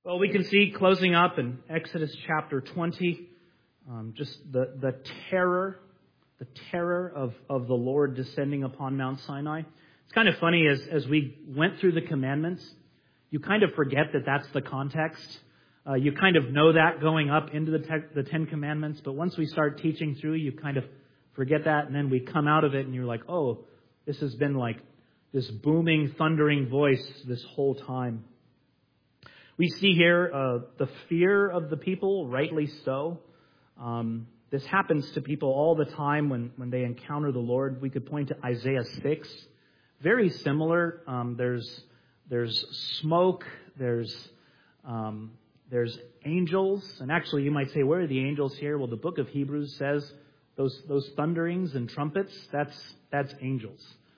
Well, we can see closing up in Exodus chapter 20, just the terror of the Lord descending upon Mount Sinai. It's kind of funny as we went through the commandments, you kind of forget that that's the context. You kind of know that going up into the Ten Commandments, but once we start teaching through, you kind of forget that, and then we come out of it and you're like, oh, this has been like this booming, thundering voice this whole time. We see here the fear of the people, rightly so. This happens to people all the time when they encounter the Lord. We could point to Isaiah 6. Very similar. There's smoke. There's angels. And actually, you might say, where are the angels here? Well, the book of Hebrews says those thunderings and trumpets, that's angels.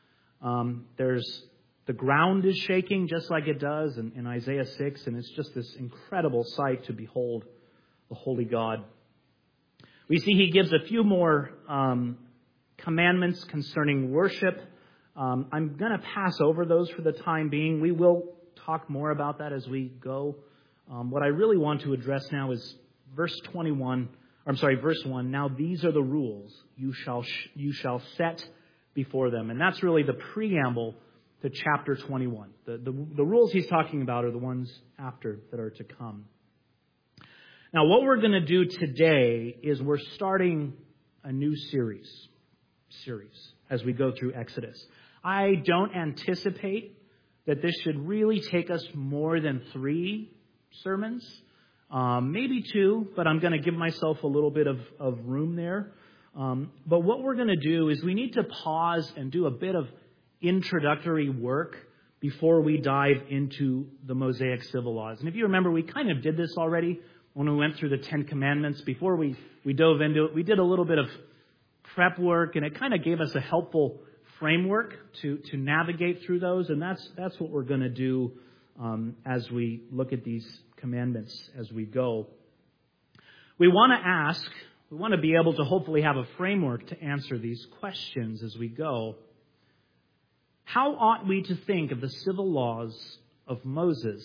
The ground is shaking just like it does in Isaiah 6, and it's just this incredible sight to behold the holy God. We see he gives a few more commandments concerning worship. I'm going to pass over those for the time being. We will talk more about that as we go. What I really want to address now is verse 1. Now these are the rules you shall set before them. And that's really the preamble to chapter 21. The rules he's talking about are the ones after that are to come. Now, what we're going to do today is we're starting a new series as we go through Exodus. I don't anticipate that this should really take us more than 3 sermons, maybe 2, but I'm going to give myself a little bit of room there. But what we're going to do is we need to pause and do a bit of introductory work before we dive into the Mosaic civil laws. And if you remember, we kind of did this already when we went through the 10 Commandments. Before we dove into it, we did a little bit of prep work, and it kind of gave us a helpful framework to navigate through those. And that's what we're going to do as we look at these commandments as we go. We want to be able to hopefully have a framework to answer these questions as we go. How ought we to think of the civil laws of Moses?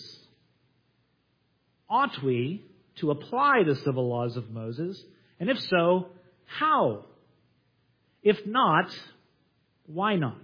Ought we to apply the civil laws of Moses? And if so, how? If not, why not?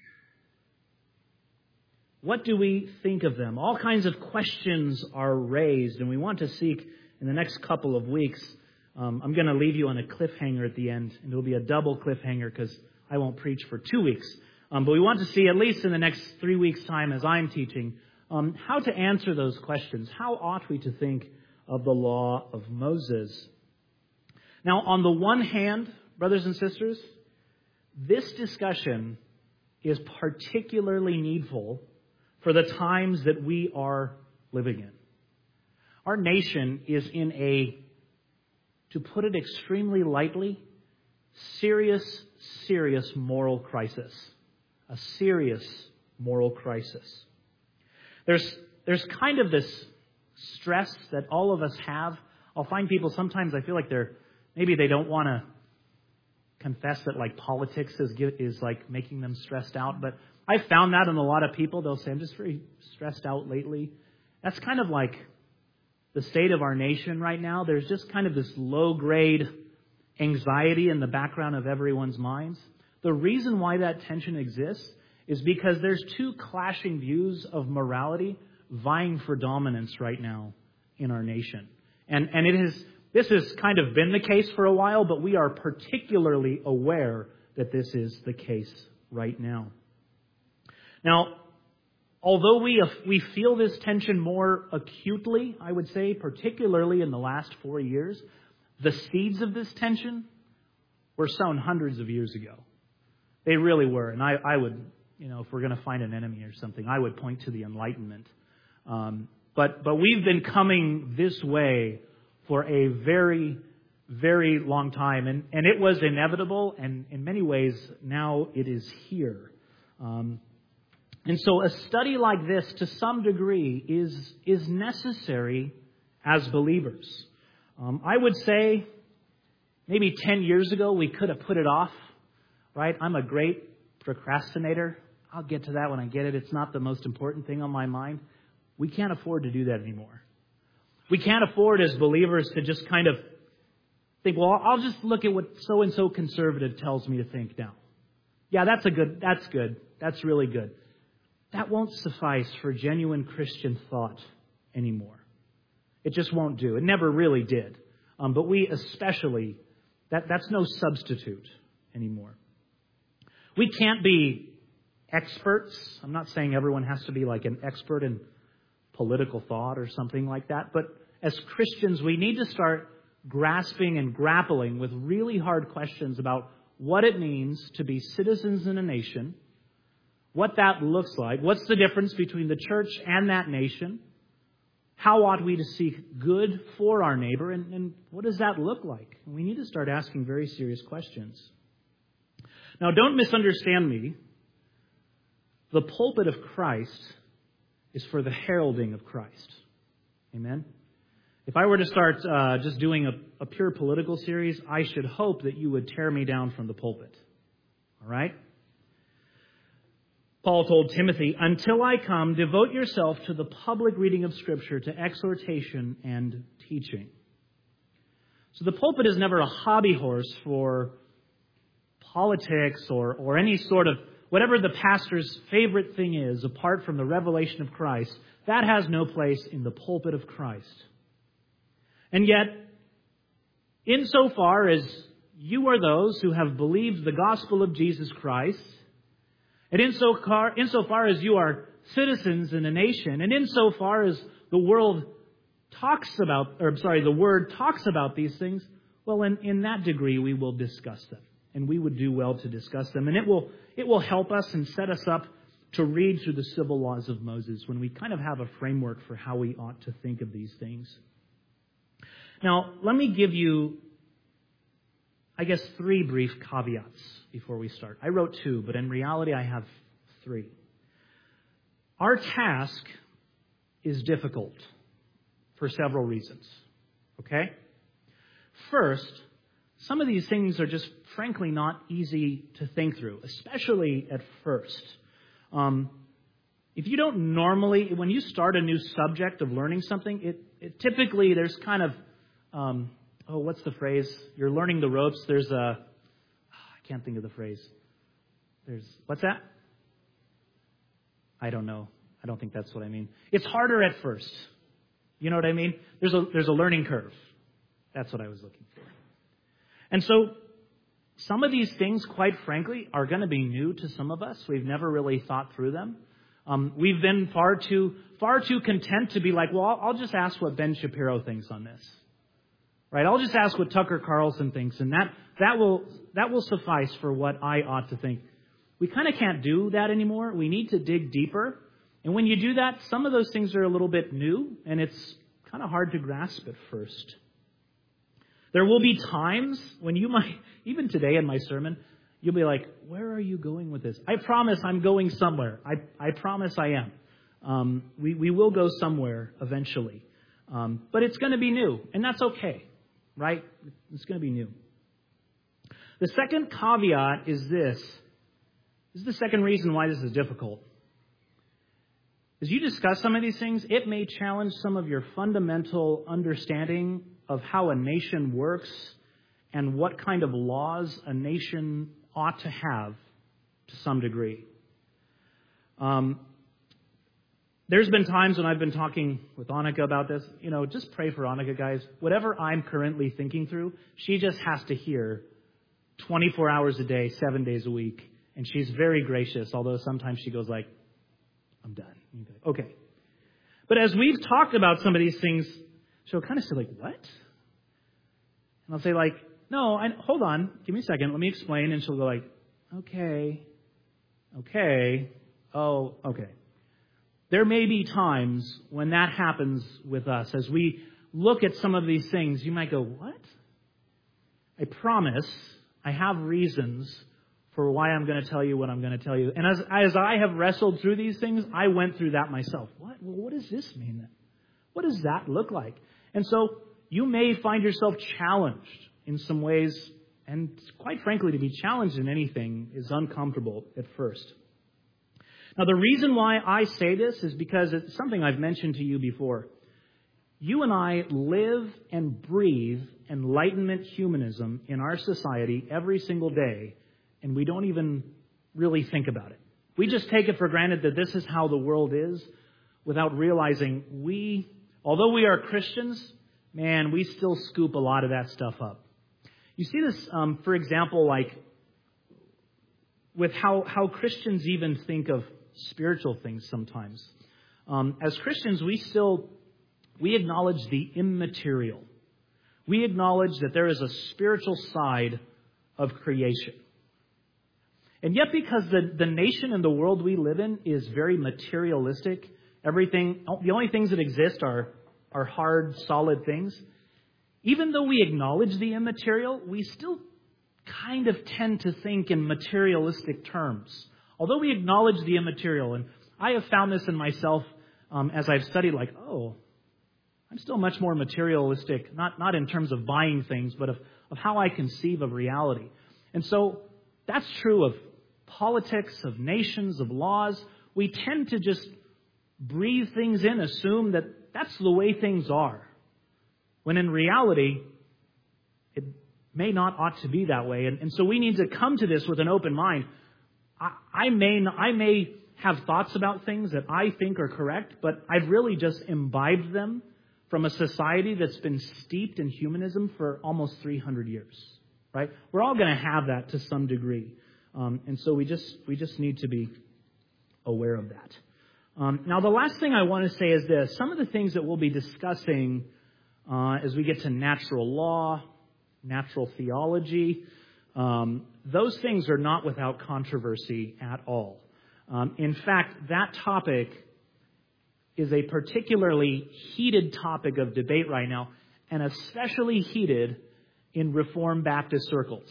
What do we think of them? All kinds of questions are raised, and we want to seek in the next couple of weeks. I'm going to leave you on a cliffhanger at the end, and it will be a double cliffhanger because I won't preach for 2 weeks. But we want to see, at least in the next 3 weeks' time as I'm teaching, how to answer those questions. How ought we to think of the law of Moses? Now, on the one hand, brothers and sisters, this discussion is particularly needful for the times that we are living in. Our nation is in to put it extremely lightly, serious moral crisis. A serious moral crisis. There's kind of this stress that all of us have. I'll find people sometimes, I feel like maybe they don't want to confess that like politics is like making them stressed out. But I found that in a lot of people. They'll say, I'm just very stressed out lately. That's kind of like the state of our nation right now. There's just kind of this low-grade anxiety in the background of everyone's minds. The reason why that tension exists is because there's 2 clashing views of morality vying for dominance right now in our nation. And this has kind of been the case for a while, but we are particularly aware that this is the case right now. Now, although we feel this tension more acutely, I would say, particularly in the last 4 years, the seeds of this tension were sown hundreds of years ago. They really were. And I would, if we're going to find an enemy or something, I would point to the Enlightenment. But we've been coming this way for a very, very long time. And it was inevitable. And in many ways, now it is here. And so a study like this, to some degree, is necessary as believers. I would say maybe 10 years ago, we could have put it off. Right? I'm a great procrastinator. I'll get to that when I get it. It's not the most important thing on my mind. We can't afford to do that anymore. We can't afford as believers to just kind of think, well, I'll just look at what so-and-so conservative tells me to think now. Yeah, that's good. That's really good. That won't suffice for genuine Christian thought anymore. It just won't do. It never really did. But we especially, that's no substitute anymore. We can't be experts. I'm not saying everyone has to be like an expert in political thought or something like that. But as Christians, we need to start grasping and grappling with really hard questions about what it means to be citizens in a nation, what that looks like, what's the difference between the church and that nation, how ought we to seek good for our neighbor, and what does that look like? We need to start asking very serious questions. Now, don't misunderstand me. The pulpit of Christ is for the heralding of Christ. Amen? If I were to start just doing a pure political series, I should hope that you would tear me down from the pulpit. All right? Paul told Timothy, "Until I come, devote yourself to the public reading of Scripture, to exhortation and teaching." So the pulpit is never a hobby horse for politics or any sort of, whatever the pastor's favorite thing is, apart from the revelation of Christ. That has no place in the pulpit of Christ. And yet, insofar as you are those who have believed the gospel of Jesus Christ, and insofar as you are citizens in a nation, and insofar as the Word talks about these things, well, in that degree we will discuss them. And we would do well to discuss them. And it will help us and set us up to read through the civil laws of Moses when we kind of have a framework for how we ought to think of these things. Now, let me give you, I guess, 3 brief caveats before we start. I wrote 2, but in reality I have 3. Our task is difficult for several reasons. Okay? First, some of these things are just frankly not easy to think through, especially at first. If you don't normally, when you start a new subject of learning something, it typically, there's kind of, what's the phrase? You're learning the ropes. There's I can't think of the phrase. What's that? I don't know. I don't think that's what I mean. It's harder at first. You know what I mean? There's a learning curve. That's what I was looking for. And so some of these things, quite frankly, are going to be new to some of us. We've never really thought through them. We've been far too content to be like, well, I'll just ask what Ben Shapiro thinks on this. Right? I'll just ask what Tucker Carlson thinks, and that will suffice for what I ought to think. We kind of can't do that anymore. We need to dig deeper. And when you do that, some of those things are a little bit new, and it's kind of hard to grasp at first. There will be times when you might, even today in my sermon, you'll be like, where are you going with this? I promise I'm going somewhere. I promise I am. We will go somewhere eventually. But it's going to be new, and that's okay, right? It's going to be new. The second caveat is this. This is the second reason why this is difficult. As you discuss some of these things, it may challenge some of your fundamental understanding of how a nation works and what kind of laws a nation ought to have to some degree. There's been times when I've been talking with Annika about this. Just pray for Annika, guys. Whatever I'm currently thinking through, she just has to hear 24 hours a day, 7 days a week. And she's very gracious, although sometimes she goes like, I'm done. Okay. But as we've talked about some of these things, she'll kind of say like, what? And I'll say like, no, hold on. Give me a second. Let me explain. And she'll go like, okay. Oh, okay. There may be times when that happens with us. As we look at some of these things, you might go, what? I promise I have reasons for why I'm going to tell you what I'm going to tell you. And as I have wrestled through these things, I went through that myself. What? Well, what does this mean then? What does that look like? And so you may find yourself challenged in some ways, and quite frankly, to be challenged in anything is uncomfortable at first. Now, the reason why I say this is because it's something I've mentioned to you before. You and I live and breathe Enlightenment humanism in our society every single day, and we don't even really think about it. We just take it for granted that this is how the world is without realizing although we are Christians, man, we still scoop a lot of that stuff up. You see this, for example, like with how Christians even think of spiritual things sometimes. As Christians, we acknowledge the immaterial. We acknowledge that there is a spiritual side of creation. And yet, because the nation and the world we live in is very materialistic, the only things that exist are hard, solid things. Even though we acknowledge the immaterial, we still kind of tend to think in materialistic terms. Although we acknowledge the immaterial, and I have found this in myself as I've studied, like, I'm still much more materialistic, not in terms of buying things, but of how I conceive of reality. And so that's true of politics, of nations, of laws. We tend to just breathe things in, assume that that's the way things are, when in reality, it may not ought to be that way. And so we need to come to this with an open mind. I may have thoughts about things that I think are correct, but I've really just imbibed them from a society that's been steeped in humanism for almost 300 years, right? We're all going to have that to some degree. And so we just need to be aware of that. Now, the last thing I want to say is this. Some of the things that we'll be discussing as we get to natural law, natural theology, those things are not without controversy at all. In fact, that topic is a particularly heated topic of debate right now, and especially heated in Reformed Baptist circles.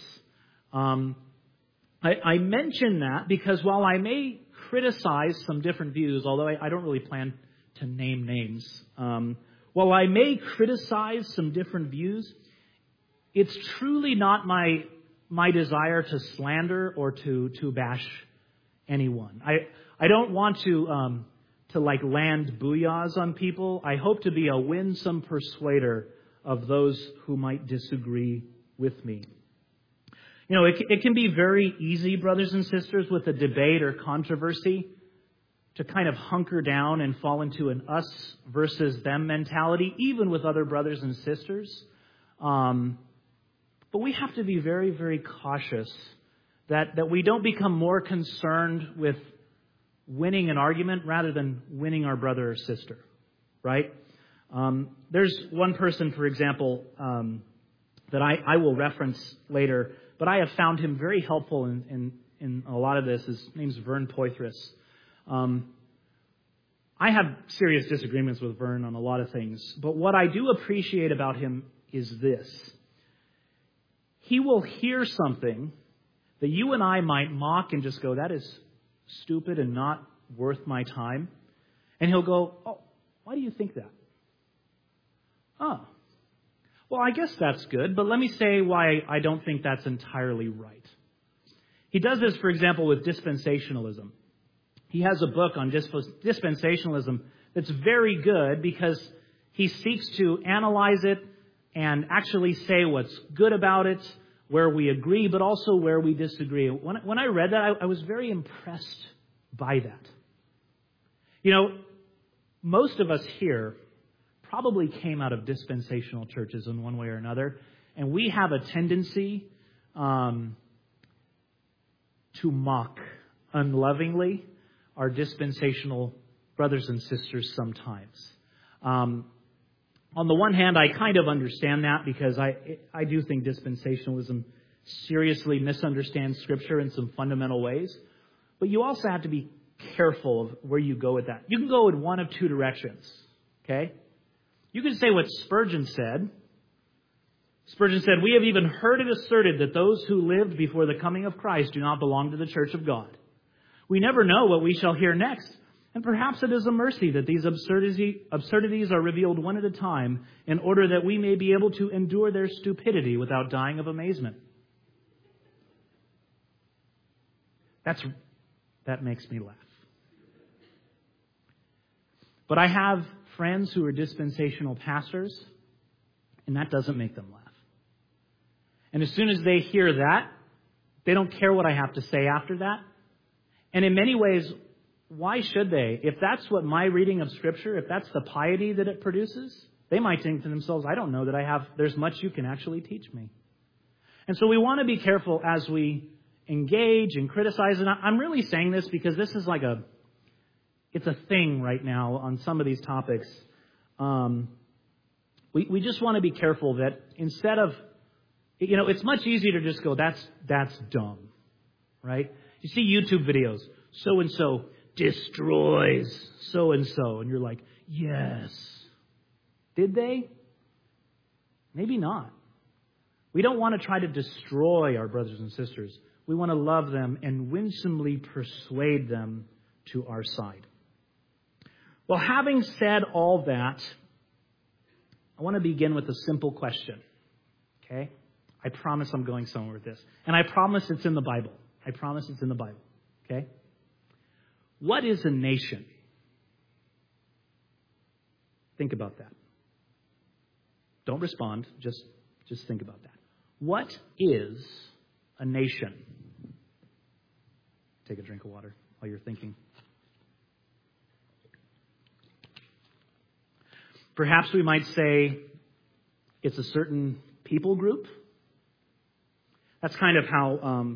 I mention that because while I may criticize some different views, although I don't really plan to name names, while I may criticize some different views, it's truly not my desire to slander or to bash anyone. I don't want to land booyahs on people. I hope to be a winsome persuader of those who might disagree with me. You know, it can be very easy, brothers and sisters, with a debate or controversy to kind of hunker down and fall into an us versus them mentality, even with other brothers and sisters. But we have to be very, very cautious that we don't become more concerned with winning an argument rather than winning our brother or sister, right? There's one person, for example, that I will reference later, but I have found him very helpful in a lot of this. His name's Vern Poythress. I have serious disagreements with Vern on a lot of things, but what I do appreciate about him is this. He will hear something that you and I might mock and just go, that is stupid and not worth my time. And he'll go, oh, why do you think that? Oh, well, I guess that's good, but let me say why I don't think that's entirely right. He does this, for example, with dispensationalism. He has a book on dispensationalism that's very good because he seeks to analyze it and actually say what's good about it, where we agree, but also where we disagree. When I read that, I was very impressed by that. You know, most of us here probably came out of dispensational churches in one way or another, and we have a tendency to mock unlovingly our dispensational brothers and sisters sometimes. On the one hand, I kind of understand that because I do think dispensationalism seriously misunderstands Scripture in some fundamental ways. But you also have to be careful of where you go with that. You can go in one of two directions, okay? You can say what Spurgeon said. Spurgeon said, "We have even heard it asserted that those who lived before the coming of Christ do not belong to the church of God. We never know what we shall hear next. And perhaps it is a mercy that these absurdities are revealed one at a time in order that we may be able to endure their stupidity without dying of amazement." That makes me laugh. But I have friends who are dispensational pastors, and that doesn't make them laugh. And as soon as they hear that, they don't care what I have to say after that. And in many ways, why should they? If that's what my reading of Scripture, if that's the piety that it produces, they might think to themselves, I don't know that there's much you can actually teach me. And so we want to be careful as we engage and criticize. And I'm really saying this because this is it's a thing right now on some of these topics. We just want to be careful that instead of, it's much easier to just go, that's dumb, right? You see YouTube videos, so-and-so destroys so-and-so, and you're like, yes. Did they? Maybe not. We don't want to try to destroy our brothers and sisters. We want to love them and winsomely persuade them to our side. Well, having said all that, I want to begin with a simple question. Okay? I promise I'm going somewhere with this. And I promise it's in the Bible. I promise it's in the Bible. Okay? What is a nation? Think about that. Don't respond. Just think about that. What is a nation? Take a drink of water while you're thinking. Perhaps we might say it's a certain people group. That's kind of how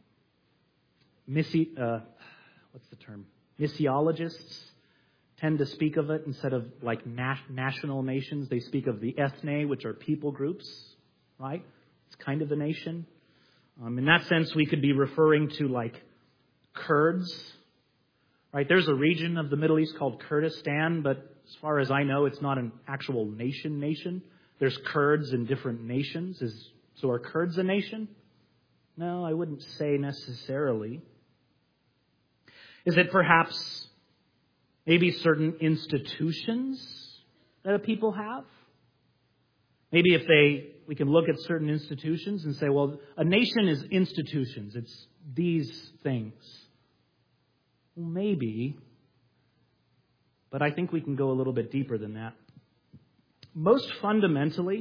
what's the term? Missiologists tend to speak of it instead of like national nations. They speak of the ethne, which are people groups, right? It's kind of a nation. In that sense, we could be referring to like Kurds, right? There's a region of the Middle East called Kurdistan, but as far as I know, it's not an actual nation. There's Kurds in different nations. So are Kurds a nation? No, I wouldn't say necessarily. Is it perhaps maybe certain institutions that a people have? Maybe we can look at certain institutions and say, well, a nation is institutions. It's these things. Well, maybe, but I think we can go a little bit deeper than that. Most fundamentally,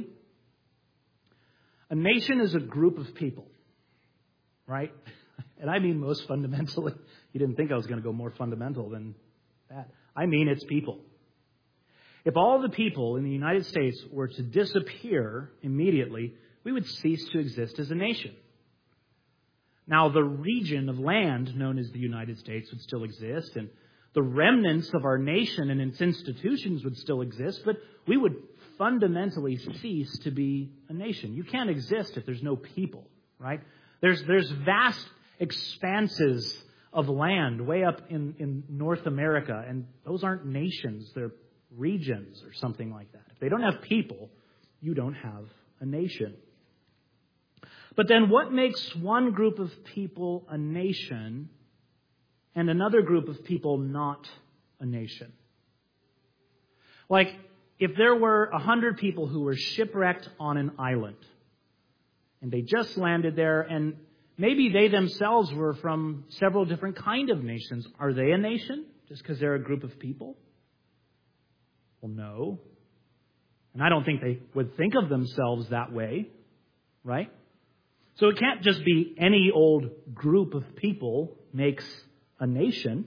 a nation is a group of people, right? And I mean most fundamentally. You didn't think I was going to go more fundamental than that. I mean it's people. If all the people in the United States were to disappear immediately, we would cease to exist as a nation. Now, the region of land known as the United States would still exist, and the remnants of our nation and its institutions would still exist, but we would fundamentally cease to be a nation. You can't exist if there's no people, right? There's vast expanses of land way up in North America, and those aren't nations, they're regions or something like that. If they don't have people, you don't have a nation. But then what makes one group of people a nation and another group of people not a nation? Like, if there were 100 people who were shipwrecked on an island, and they just landed there, and maybe they themselves were from several different kind of nations, are they a nation just because they're a group of people? Well, no. And I don't think they would think of themselves that way, right? So it can't just be any old group of people makes a nation.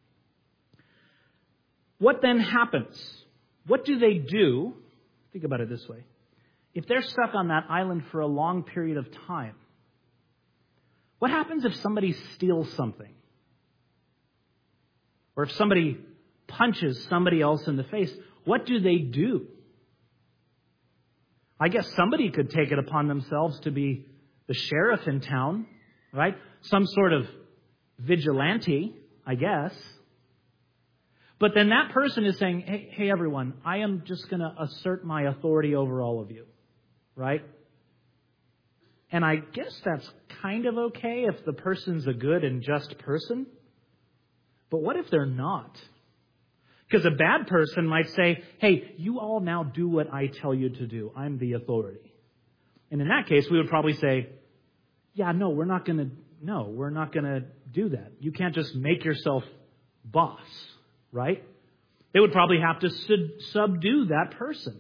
What then happens? What do they do? Think about it this way. If they're stuck on that island for a long period of time, what happens if somebody steals something? Or if somebody punches somebody else in the face? What do they do? I guess somebody could take it upon themselves to be the sheriff in town, right? Some sort of vigilante, I guess. But then that person is saying, hey everyone, I am just going to assert my authority over all of you, right? And I guess that's kind of okay if the person's a good and just person. But what if they're not? Because a bad person might say, hey, you all now do what I tell you to do. I'm the authority. And in that case, we would probably say, yeah, no, we're not going to do that. You can't just make yourself boss, right? They would probably have to subdue that person.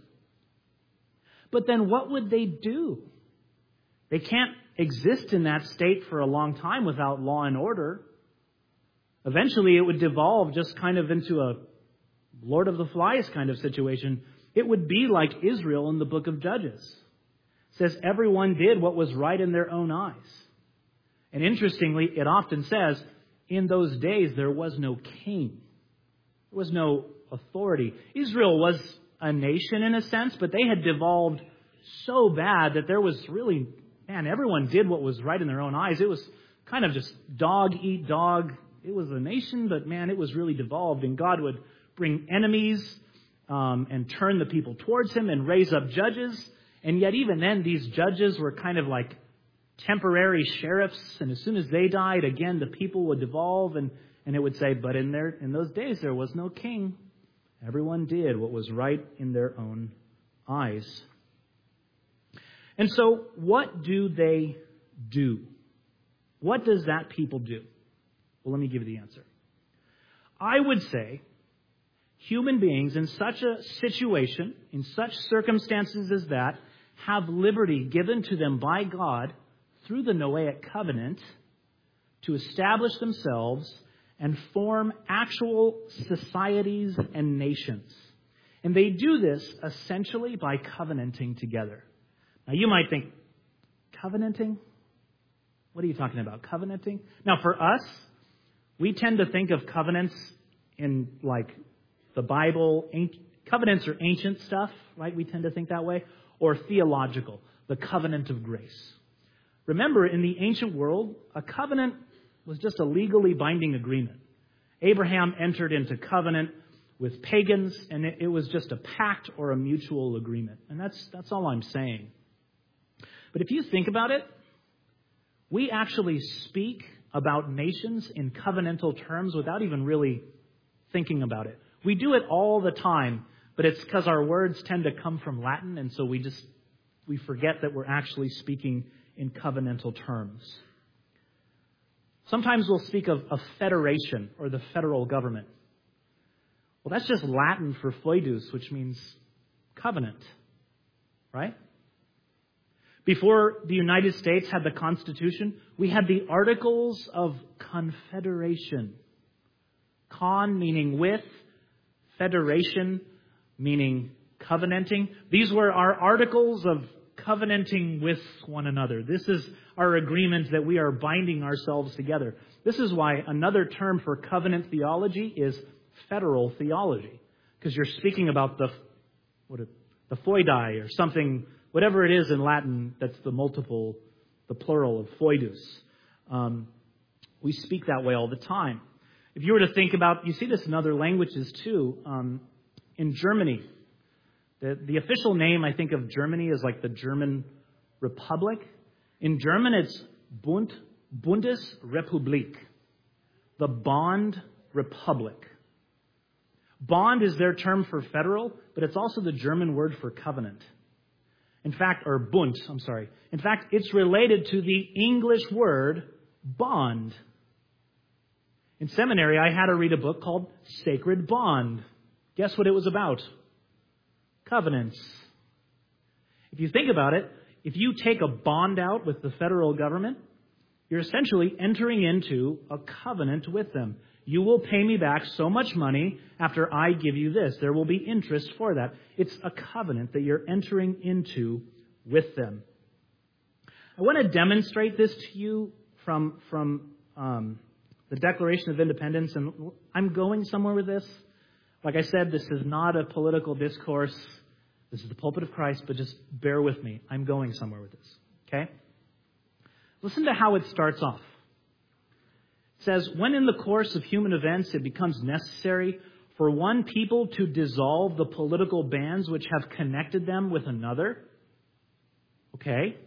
But then what would they do? They can't exist in that state for a long time without law and order. Eventually, it would devolve just kind of into a Lord of the Flies kind of situation. It would be like Israel in the book of Judges. It says everyone did what was right in their own eyes. And interestingly, it often says, in those days there was no king. There was no authority. Israel was a nation in a sense, but they had devolved so bad that there was really, everyone did what was right in their own eyes. It was kind of just dog eat dog. It was a nation, but it was really devolved. And God would bring enemies and turn the people towards him and raise up judges. And yet even then, these judges were kind of like temporary sheriffs. And as soon as they died, again, the people would devolve. And it would say, but in those days, there was no king. Everyone did what was right in their own eyes. And so what do they do? What does that people do? Well, let me give you the answer. I would say human beings in such a situation, in such circumstances as that, have liberty given to them by God through the Noahic covenant to establish themselves and form actual societies and nations. And they do this essentially by covenanting together. Now, you might think, covenanting? What are you talking about? Covenanting? Now, for us, we tend to think of covenants in like the Bible. Covenants are ancient stuff, right? We tend to think that way. Or theological, the covenant of grace. Remember, in the ancient world, a covenant was just a legally binding agreement. Abraham entered into covenant with pagans, and it was just a pact or a mutual agreement. And that's all I'm saying. But if you think about it, we actually speak about nations in covenantal terms without even really thinking about it. We do it all the time, but it's because our words tend to come from Latin, and so we forget that we're actually speaking in covenantal terms. Sometimes we'll speak of a federation or the federal government. Well, that's just Latin for foedus, which means covenant, right? Before the United States had the Constitution, we had the Articles of Confederation. Con meaning with, federation meaning covenanting. These were our articles of covenanting with one another. This is our agreement that we are binding ourselves together. This is why another term for covenant theology is federal theology, because you're speaking about the foedi or something, whatever it is in Latin that's the plural of foedus. We speak that way all the time. If you were to think about, you see this in other languages too. In Germany, the official name, I think, of Germany is like the German Republic. In German, it's Bundesrepublik, the Bond Republic. Bond is their term for federal, but it's also the German word for covenant. In fact, it's related to the English word bond. In seminary, I had to read a book called Sacred Bond. Guess what it was about? Covenants. If you think about it, if you take a bond out with the federal government, you're essentially entering into a covenant with them. You will pay me back so much money after I give you this. There will be interest for that. It's a covenant that you're entering into with them. I want to demonstrate this to you from the Declaration of Independence, and I'm going somewhere with this. Like I said, this is not a political discourse. This is the pulpit of Christ, but just bear with me. I'm going somewhere with this, okay? Listen to how it starts off. It says, when in the course of human events it becomes necessary for one people to dissolve the political bands which have connected them with another. Okay?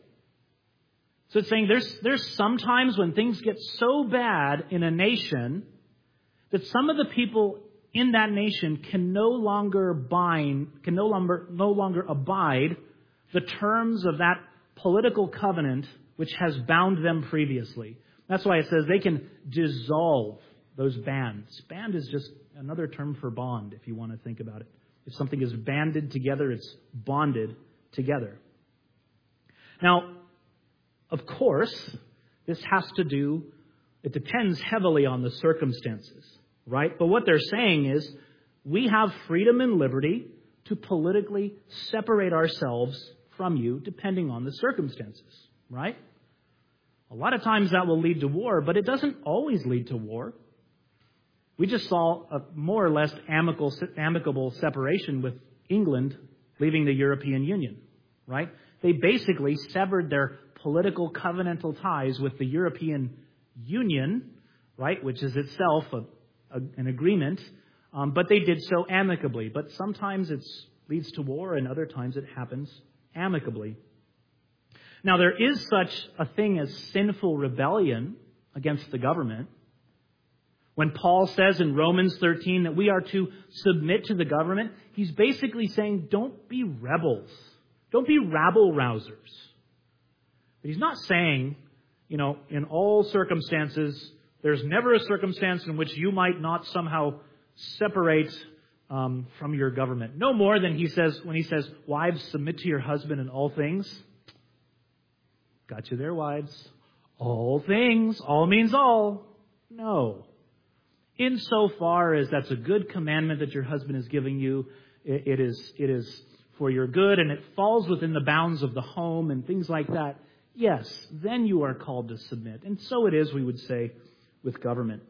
So it's saying there's sometimes when things get so bad in a nation that some of the people in that nation can no longer abide the terms of that political covenant which has bound them previously. That's why it says they can dissolve those bands. Band is just another term for bond, if you want to think about it. If something is banded together, it's bonded together. Now, of course, this has to do, it depends heavily on the circumstances, right? But what they're saying is we have freedom and liberty to politically separate ourselves from you depending on the circumstances, right? A lot of times that will lead to war, but it doesn't always lead to war. We just saw a more or less amicable separation with England leaving the European Union, right? They basically severed their political covenantal ties with the European Union, right, which is itself an agreement, but they did so amicably. But sometimes it leads to war, and other times it happens amicably. Now, there is such a thing as sinful rebellion against the government. When Paul says in Romans 13 that we are to submit to the government, he's basically saying, don't be rebels. Don't be rabble-rousers. But he's not saying, in all circumstances, there's never a circumstance in which you might not somehow separate from your government. No more than he says when he says, wives, submit to your husband in all things. Got you there, wives. All things. All means all. No. Insofar as that's a good commandment that your husband is giving you, it is for your good, and it falls within the bounds of the home and things like that, yes, then you are called to submit. And so it is, we would say, with government.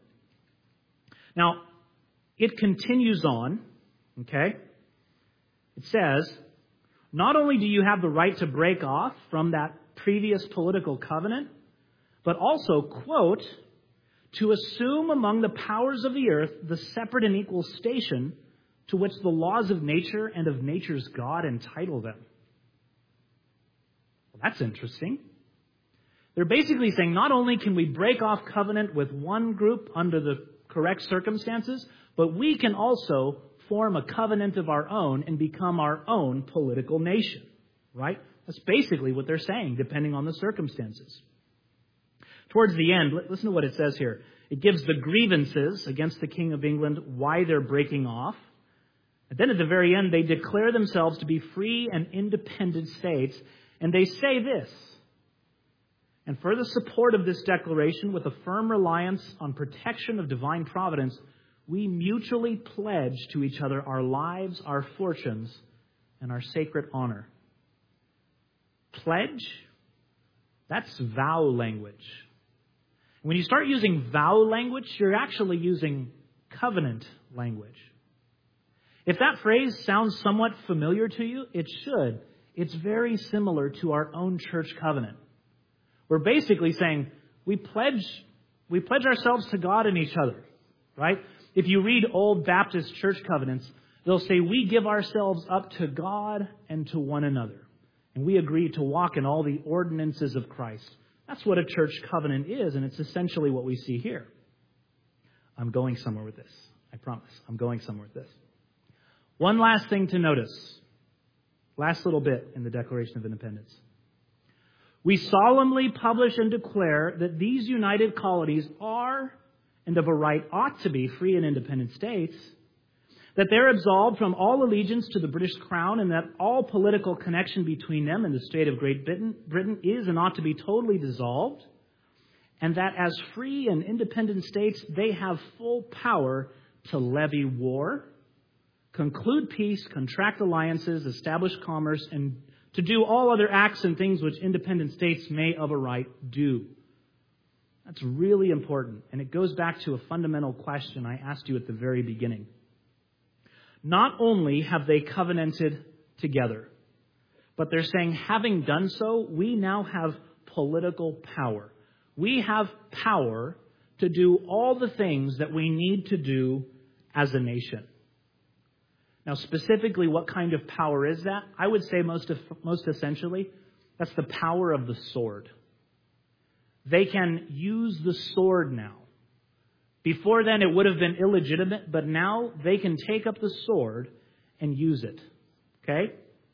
Now, it continues on, okay? It says, not only do you have the right to break off from that previous political covenant, but also, quote, to assume among the powers of the earth the separate and equal station to which the laws of nature and of nature's God entitle them. Well, that's interesting. They're basically saying not only can we break off covenant with one group under the correct circumstances, but we can also form a covenant of our own and become our own political nation, right? That's basically what they're saying, depending on the circumstances. Towards the end, listen to what it says here. It gives the grievances against the King of England, why they're breaking off. And then at the very end, they declare themselves to be free and independent states. And they say this, and for the support of this declaration, with a firm reliance on protection of divine providence, we mutually pledge to each other our lives, our fortunes, and our sacred honor. Pledge? That's vow language. When you start using vow language, you're actually using covenant language. If that phrase sounds somewhat familiar to you, it should. It's very similar to our own church covenant. We're basically saying we pledge ourselves to God and each other, right? If you read old Baptist church covenants, they'll say we give ourselves up to God and to one another. And we agree to walk in all the ordinances of Christ. That's what a church covenant is, and it's essentially what we see here. I'm going somewhere with this. I promise. I'm going somewhere with this. One last thing to notice. Last little bit in the Declaration of Independence. We solemnly publish and declare that these united colonies are, and of a right ought to be, free and independent states, that they're absolved from all allegiance to the British Crown, and that all political connection between them and the state of Great Britain is and ought to be totally dissolved, and that as free and independent states, they have full power to levy war, conclude peace, contract alliances, establish commerce, and to do all other acts and things which independent states may of a right do. That's really important, and it goes back to a fundamental question I asked you at the very beginning. Not only have they covenanted together, but they're saying, having done so, we now have political power. We have power to do all the things that we need to do as a nation. Now, specifically, what kind of power is that? I would say most essentially, that's the power of the sword. They can use the sword now. Before then, it would have been illegitimate, but now they can take up the sword and use it. Okay?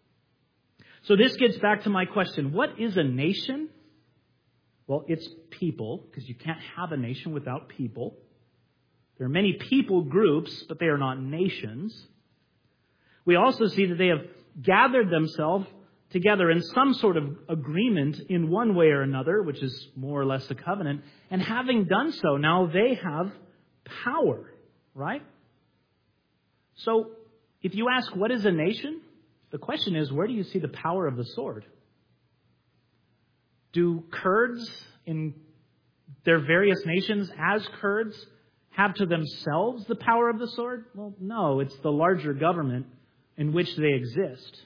So this gets back to my question. What is a nation? Well, it's people, because you can't have a nation without people. There are many people groups, but they are not nations. We also see that they have gathered themselves together in some sort of agreement in one way or another, which is more or less a covenant. And having done so, now they have power, right? So, if you ask what is a nation, the question is, where do you see the power of the sword? Do Kurds in their various nations, as Kurds, have to themselves the power of the sword? Well, no, it's the larger government in which they exist.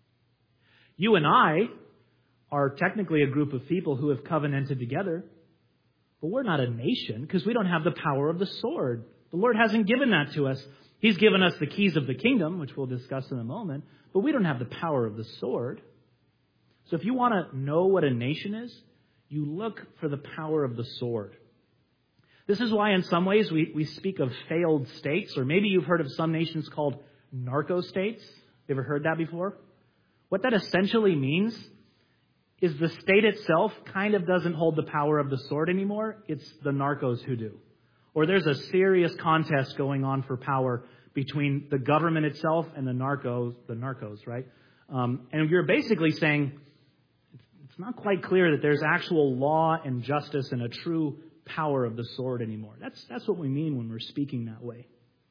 You and I are technically a group of people who have covenanted together, but we're not a nation because we don't have the power of the sword. The Lord hasn't given that to us. He's given us the keys of the kingdom, which we'll discuss in a moment, but we don't have the power of the sword. So if you want to know what a nation is, you look for the power of the sword. This is why in some ways we speak of failed states, or maybe you've heard of some nations called narco-states. You ever heard that before? What that essentially means is the state itself kind of doesn't hold the power of the sword anymore. It's the narcos who do. Or there's a serious contest going on for power between the government itself and the narcos, right? And you're basically saying it's not quite clear that there's actual law and justice and a true power of the sword anymore. That's what we mean when we're speaking that way.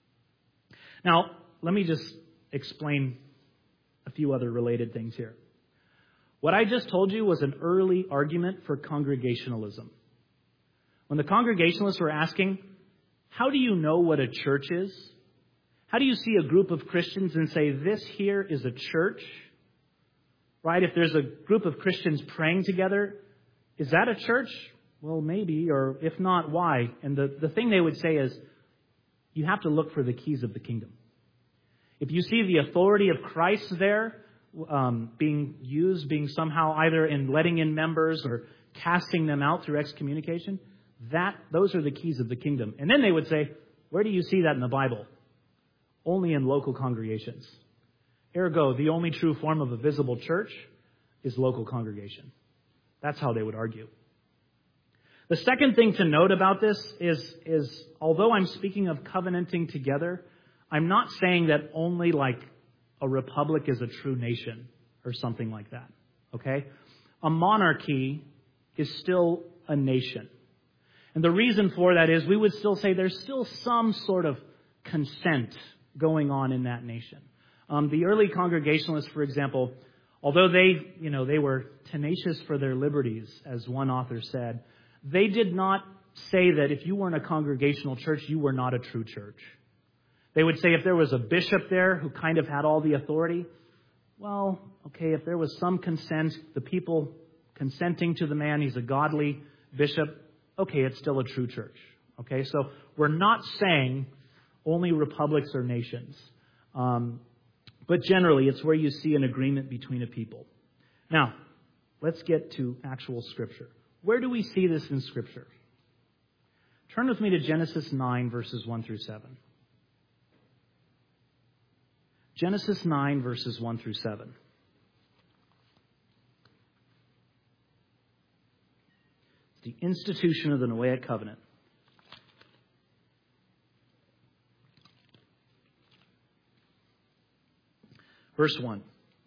Now, let me just explain a few other related things here. What I just told you was an early argument for congregationalism. When the Congregationalists were asking, how do you know what a church is? How do you see a group of Christians and say, this here is a church? Right? If there's a group of Christians praying together, is that a church? Well, maybe, or if not, why? And the thing they would say is, you have to look for the keys of the kingdom. If you see the authority of Christ there being used, being somehow either in letting in members or casting them out through excommunication, those are the keys of the kingdom. And then they would say, where do you see that in the Bible? Only in local congregations. Ergo, the only true form of a visible church is local congregation. That's how they would argue. The second thing to note about this is although I'm speaking of covenanting together, I'm not saying that only like a republic is a true nation or something like that. Okay? A monarchy is still a nation. And the reason for that is we would still say there's still some sort of consent going on in that nation. The early Congregationalists, for example, although they were tenacious for their liberties, as one author said, they did not say that if you weren't a congregational church, you were not a true church. They would say if there was a bishop there who kind of had all the authority, well, okay, if there was some consent, the people consenting to the man, he's a godly bishop, okay, it's still a true church. Okay, so we're not saying only republics or nations. But generally, it's where you see an agreement between a people. Now, let's get to actual Scripture. Where do we see this in Scripture? Turn with me to Genesis 9, verses 1 through 7. Genesis 9, verses 1 through 7. It's the institution of the Noahic covenant. Verse 1.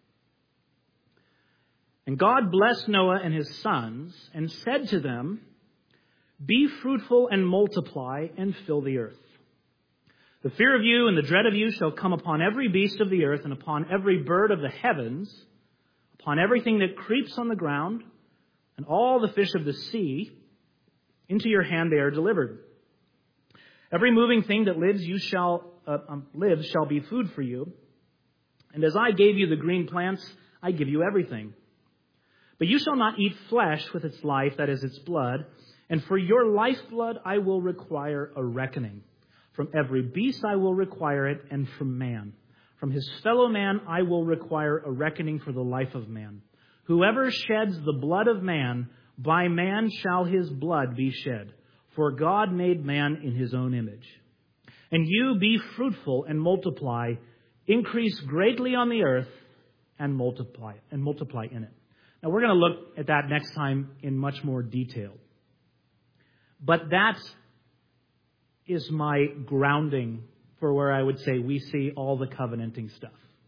And God blessed Noah and his sons and said to them, be fruitful and multiply and fill the earth. The fear of you and the dread of you shall come upon every beast of the earth and upon every bird of the heavens, upon everything that creeps on the ground, and all the fish of the sea. Into your hand they are delivered. Every moving thing that lives shall be food for you. And as I gave you the green plants, I give you everything. But you shall not eat flesh with its life, that is its blood. And for your lifeblood I will require a reckoning. From every beast I will require it, and from man. From his fellow man I will require a reckoning for the life of man. Whoever sheds the blood of man, by man shall his blood be shed. For God made man in his own image. And you be fruitful and multiply, increase greatly on the earth, and multiply in it. Now we're going to look at that next time in much more detail. But that is my grounding for where I would say we see all the covenanting stuff.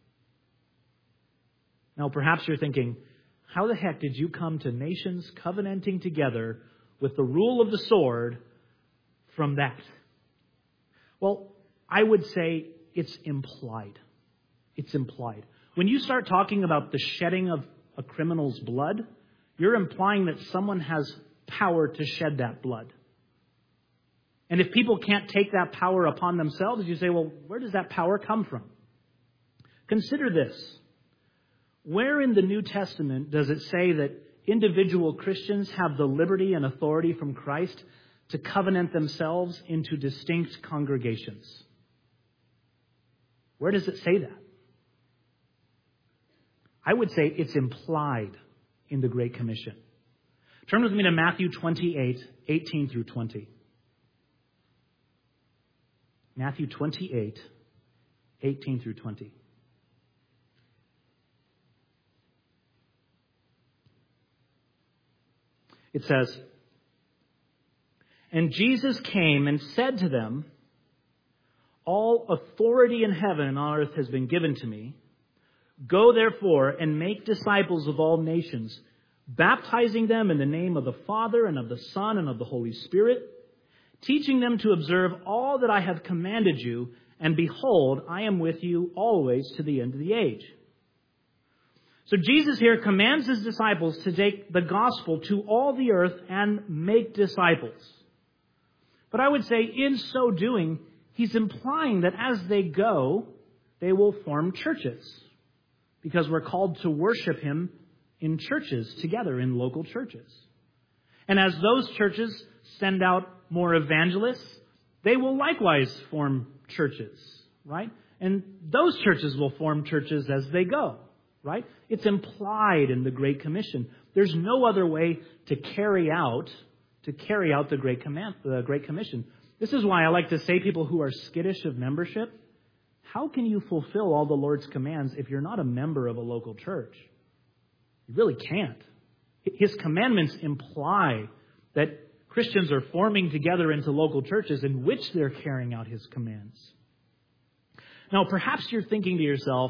Now, perhaps you're thinking, how the heck did you come to nations covenanting together with the rule of the sword from that? Well, I would say it's implied. It's implied. When you start talking about the shedding of a criminal's blood, you're implying that someone has power to shed that blood. And if people can't take that power upon themselves, you say, well, where does that power come from? Consider this. Where in the New Testament does it say that individual Christians have the liberty and authority from Christ to covenant themselves into distinct congregations? Where does it say that? I would say it's implied in the Great Commission. Turn with me to Matthew 28, 18 through 20. Matthew 28, 18 through 20. It says, "And Jesus came and said to them, 'All authority in heaven and on earth has been given to me. Go therefore and make disciples of all nations, baptizing them in the name of the Father and of the Son and of the Holy Spirit, teaching them to observe all that I have commanded you, and behold, I am with you always to the end of the age.'" So Jesus here commands his disciples to take the gospel to all the earth and make disciples. But I would say in so doing, he's implying that as they go, they will form churches. Because we're called to worship him in churches together, in local churches. And as those churches send out more evangelists, they will likewise form churches, right? And those churches will form churches as they go, right? It's implied in the Great Commission. There's no other way to carry out the Great Commission. This is why I like to say people who are skittish of membership, how can you fulfill all the Lord's commands if you're not a member of a local church? You really can't. His commandments imply that Christians are forming together into local churches in which they're carrying out his commands. Now, perhaps you're thinking to yourself,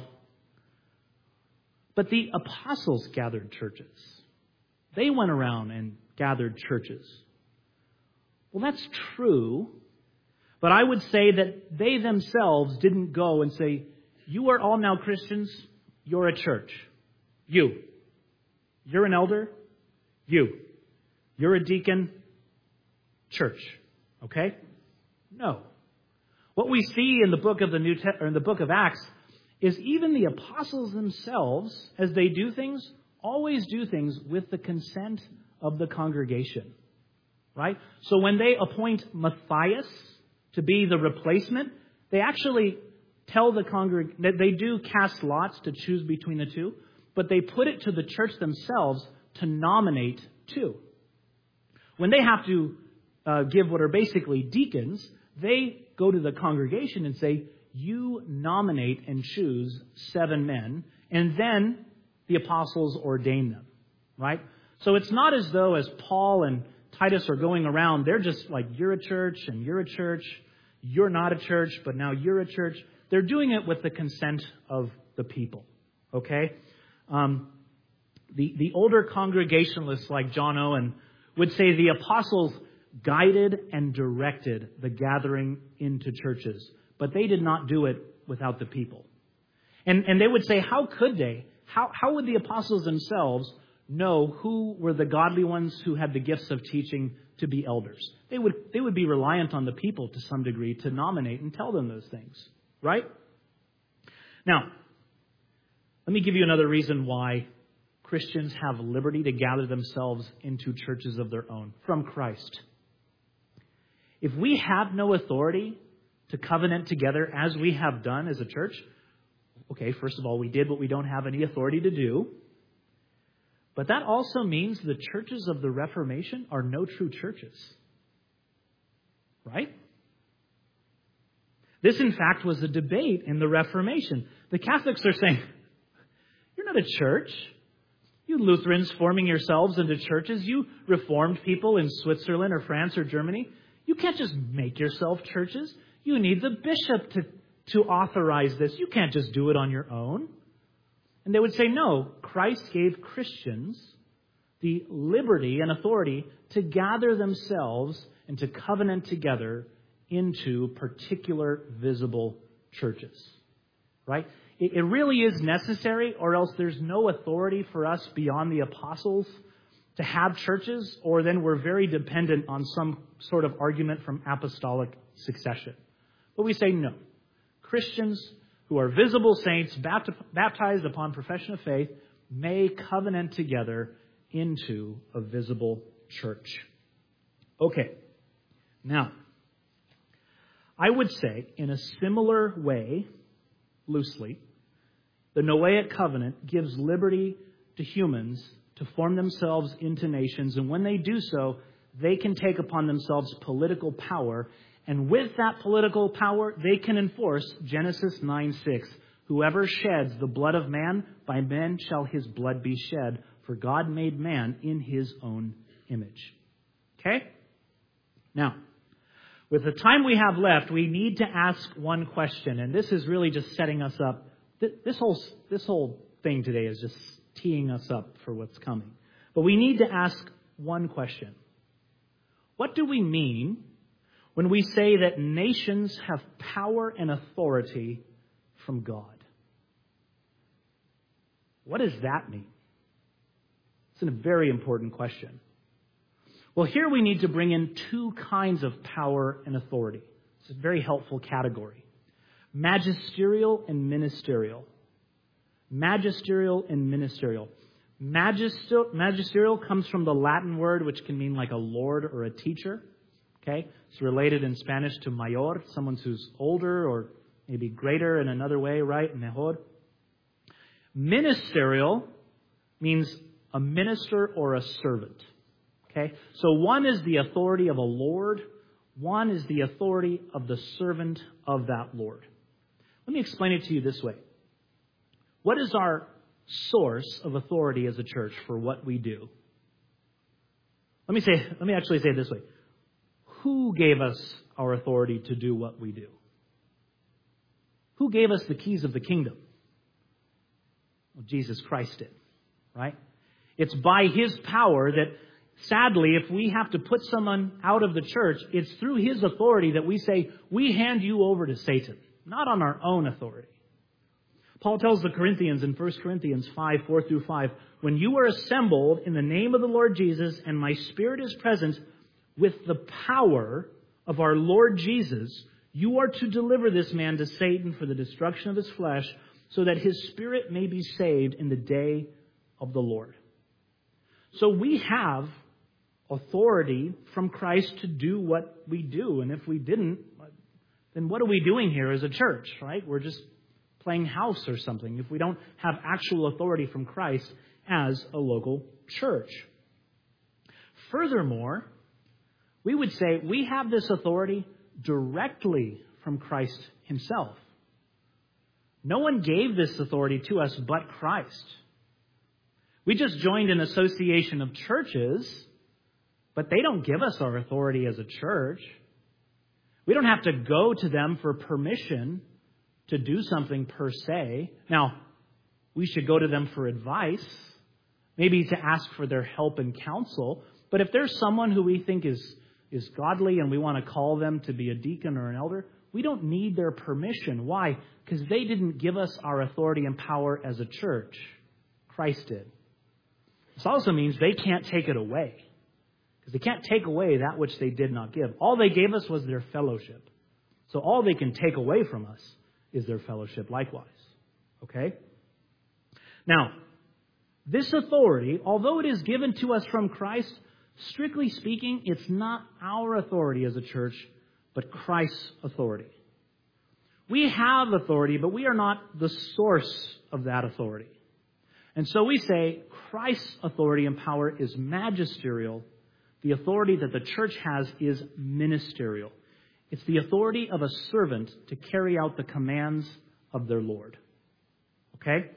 but the apostles gathered churches. They went around and gathered churches. Well, that's true, but I would say that they themselves didn't go and say, you are all now Christians, you're a church. You're an elder, you're a deacon, church. Okay? No. What we see in the book of in the book of Acts is even the apostles themselves, as they do things, always do things with the consent of the congregation. Right? So when they appoint Matthias to be the replacement, they actually tell the congregation that they do cast lots to choose between the two, but they put it to the church themselves to nominate two. When they have to give what are basically deacons, they go to the congregation and say, you nominate and choose 7 men, and then the apostles ordain them. Right? So it's not as though as Paul and Titus are going around, they're just like, you're a church and you're a church. You're not a church, but now you're a church. They're doing it with the consent of the people. Okay? The older Congregationalists like John Owen would say the apostles guided and directed the gathering into churches, but they did not do it without the people. And they would say, how could they? How would the apostles themselves know who were the godly ones who had the gifts of teaching to be elders? They would be reliant on the people to some degree to nominate and tell them those things, right? Now, let me give you another reason why Christians have liberty to gather themselves into churches of their own from Christ. If we have no authority to covenant together as we have done as a church, okay, first of all, we did what we don't have any authority to do. But that also means the churches of the Reformation are no true churches. Right? This, in fact, was a debate in the Reformation. The Catholics are saying, you're not a church. You Lutherans forming yourselves into churches, you Reformed people in Switzerland or France or Germany, You can't just make yourself churches. You need the bishop to authorize this. You can't just do it on your own. And they would say, no, Christ gave Christians the liberty and authority to gather themselves and to covenant together into particular visible churches. Right? It really is necessary, or else there's no authority for us beyond the apostles to have churches, or then we're very dependent on some sort of argument from apostolic succession. But we say no. Christians who are visible saints, baptized upon profession of faith, may covenant together into a visible church. Okay. Now, I would say, in a similar way, loosely, the Noahic covenant gives liberty to humans to form themselves into nations, and when they do so, they can take upon themselves political power, and with that political power, they can enforce Genesis 9:6. Whoever sheds the blood of man, by men shall his blood be shed, for God made man in his own image. Okay? Now, with the time we have left, we need to ask one question, and this is really just setting us up. This whole thing today is just teeing us up for what's coming. But we need to ask one question. What do we mean when we say that nations have power and authority from God? What does that mean? It's a very important question. Well, here we need to bring in two kinds of power and authority. It's a very helpful category. Magisterial and ministerial. Magisterial and ministerial. Magisterial comes from the Latin word, which can mean like a lord or a teacher. Okay? It's related in Spanish to mayor, someone who's older or maybe greater in another way, right? Mejor. Ministerial means a minister or a servant. Okay? So one is the authority of a lord. One is the authority of the servant of that lord. Let me explain it to you this way. What is our source of authority as a church for what we do? Let me actually say it this way. Who gave us our authority to do what we do? Who gave us the keys of the kingdom? Well, Jesus Christ did, right? It's by His power that, sadly, if we have to put someone out of the church, it's through His authority that we say, we hand you over to Satan, not on our own authority. Paul tells the Corinthians in 1 Corinthians 5:4-5, when you are assembled in the name of the Lord Jesus and my Spirit is present with the power of our Lord Jesus, you are to deliver this man to Satan for the destruction of his flesh so that his spirit may be saved in the day of the Lord. So we have authority from Christ to do what we do. And if we didn't, then what are we doing here as a church, right? We're just playing house or something if we don't have actual authority from Christ as a local church. Furthermore, we would say we have this authority directly from Christ Himself. No one gave this authority to us but Christ. We just joined an association of churches, but they don't give us our authority as a church. We don't have to go to them for permission to do something per se. Now, we should go to them for advice, maybe to ask for their help and counsel. But if there's someone who we think is godly and we want to call them to be a deacon or an elder, we don't need their permission. Why? Because they didn't give us our authority and power as a church. Christ did. This also means they can't take it away. Because they can't take away that which they did not give. All they gave us was their fellowship. So all they can take away from us is their fellowship likewise. Okay? Now, this authority, although it is given to us from Christ, strictly speaking, it's not our authority as a church, but Christ's authority. We have authority, but we are not the source of that authority. And so we say Christ's authority and power is magisterial. The authority that the church has is ministerial. It's the authority of a servant to carry out the commands of their Lord. Okay?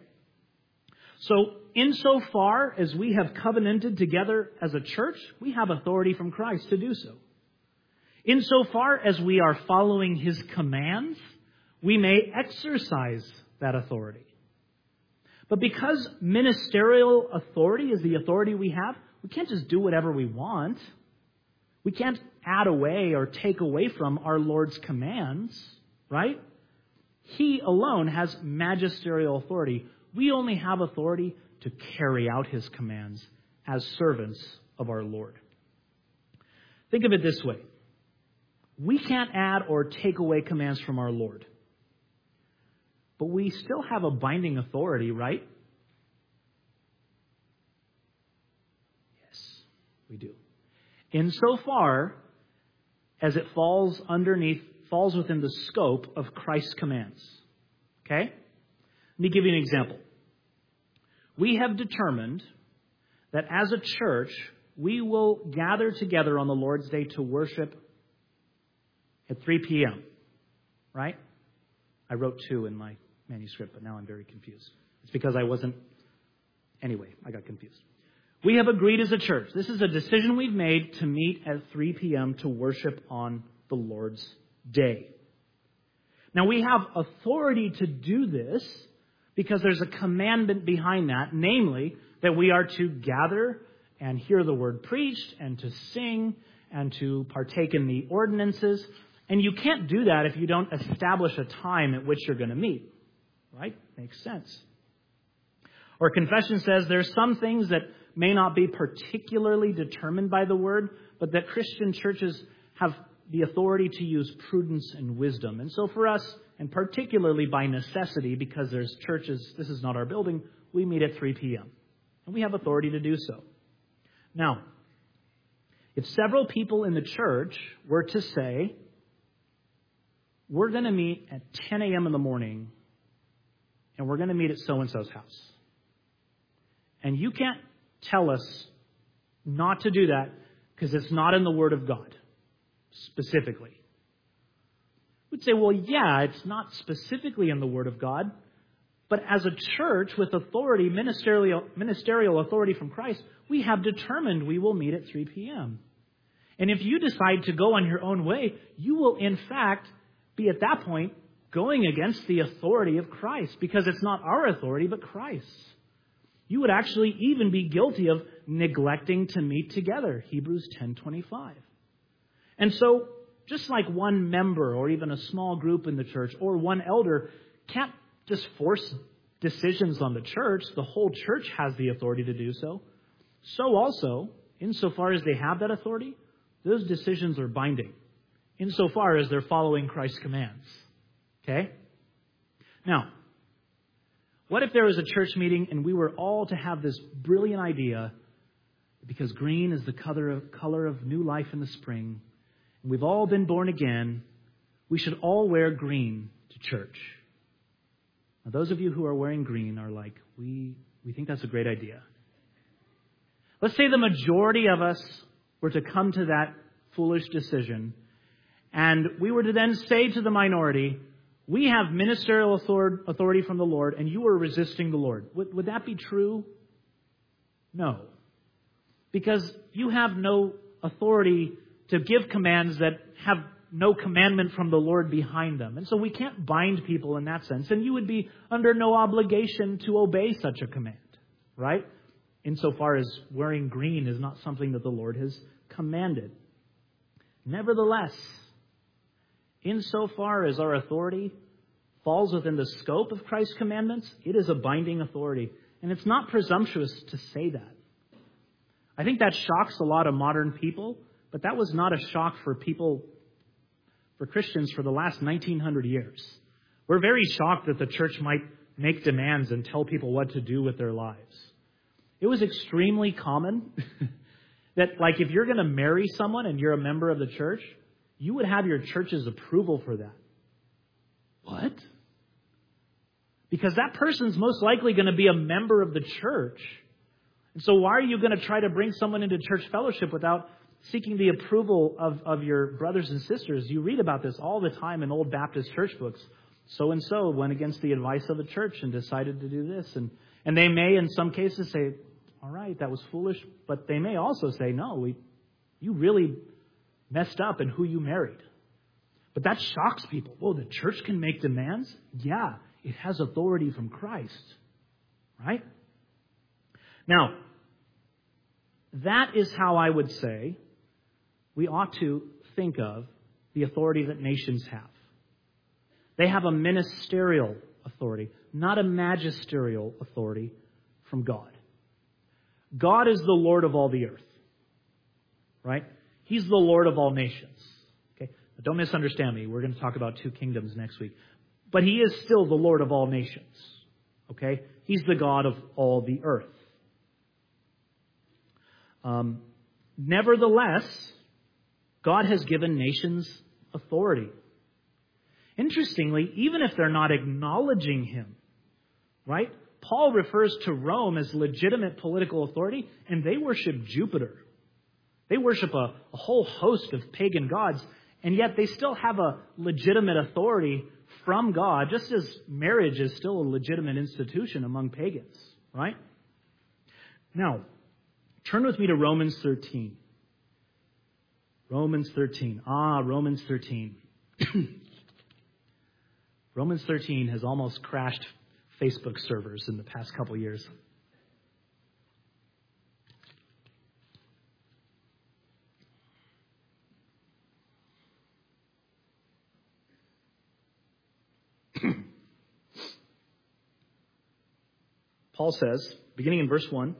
So, insofar as we have covenanted together as a church, we have authority from Christ to do so. Insofar as we are following His commands, we may exercise that authority. But because ministerial authority is the authority we have, we can't just do whatever we want. We can't add away or take away from our Lord's commands, right? He alone has magisterial authority. We only have authority to carry out His commands as servants of our Lord. Think of it this way. We can't add or take away commands from our Lord. But we still have a binding authority, right? Yes, we do. Insofar as it falls within the scope of Christ's commands. Okay? Let me give you an example. We have determined that as a church, we will gather together on the Lord's Day to worship at 3 p.m. Right? I wrote 2 in my manuscript, but now I'm very confused. It's because Anyway, I got confused. We have agreed as a church. This is a decision we've made to meet at 3 p.m. to worship on the Lord's Day. Now, we have authority to do this because there's a commandment behind that, namely that we are to gather and hear the word preached and to sing and to partake in the ordinances. And you can't do that if you don't establish a time at which you're going to meet. Right? Makes sense. Or confession says there's some things that may not be particularly determined by the word, but that Christian churches have the authority to use prudence and wisdom. And so for us, and particularly by necessity, because there's churches, this is not our building, we meet at 3 p.m. And we have authority to do so. Now, if several people in the church were to say, we're going to meet at 10 a.m. in the morning, and we're going to meet at so-and-so's house. And you can't tell us not to do that because it's not in the Word of God, specifically. We'd say, well, yeah, it's not specifically in the Word of God, but as a church with authority, ministerial authority from Christ, we have determined we will meet at 3 p.m. And if you decide to go on your own way, you will, in fact, be at that point going against the authority of Christ, because it's not our authority, but Christ's. You would actually even be guilty of neglecting to meet together, Hebrews 10:25. And so, just like one member or even a small group in the church or one elder can't just force decisions on the church, the whole church has the authority to do so. So also, insofar as they have that authority, those decisions are binding, insofar as they're following Christ's commands. Okay? Now, what if there was a church meeting and we were all to have this brilliant idea, because green is the color of new life in the spring, and we've all been born again, we should all wear green to church. Now, those of you who are wearing green are like, we think that's a great idea. Let's say the majority of us were to come to that foolish decision, and we were to then say to the minority, we have ministerial authority from the Lord, and you are resisting the Lord. Would that be true? No. Because you have no authority to give commands that have no commandment from the Lord behind them. And so we can't bind people in that sense. And you would be under no obligation to obey such a command, right? Insofar as wearing green is not something that the Lord has commanded. Nevertheless, insofar as our authority falls within the scope of Christ's commandments, it is a binding authority. And it's not presumptuous to say that. I think that shocks a lot of modern people, but that was not a shock for Christians for the last 1900 years. We're very shocked that the church might make demands and tell people what to do with their lives. It was extremely common that, like, if you're going to marry someone and you're a member of the church, you would have your church's approval for that. What? Because that person's most likely going to be a member of the church. And so why are you going to try to bring someone into church fellowship without seeking the approval of your brothers and sisters? You read about this all the time in old Baptist church books. So-and-so went against the advice of the church and decided to do this. And they may, in some cases, say, all right, that was foolish. But they may also say, no, you really messed up in who you married. But that shocks people. Whoa, the church can make demands? Yeah, it has authority from Christ. Right? Now, that is how I would say we ought to think of the authority that nations have. They have a ministerial authority, not a magisterial authority from God. God is the Lord of all the earth. Right? He's the Lord of all nations. Okay? Now, don't misunderstand me. We're going to talk about two kingdoms next week. But He is still the Lord of all nations. Okay? He's the God of all the earth. Nevertheless, God has given nations authority. Interestingly, even if they're not acknowledging Him, right? Paul refers to Rome as legitimate political authority, and they worship Jupiter. They worship a whole host of pagan gods, and yet they still have a legitimate authority from God, just as marriage is still a legitimate institution among pagans, right? Now, turn with me to Romans 13. Romans 13. Romans 13. Romans 13 has almost crashed Facebook servers in the past couple years. Paul says, beginning in verse 1,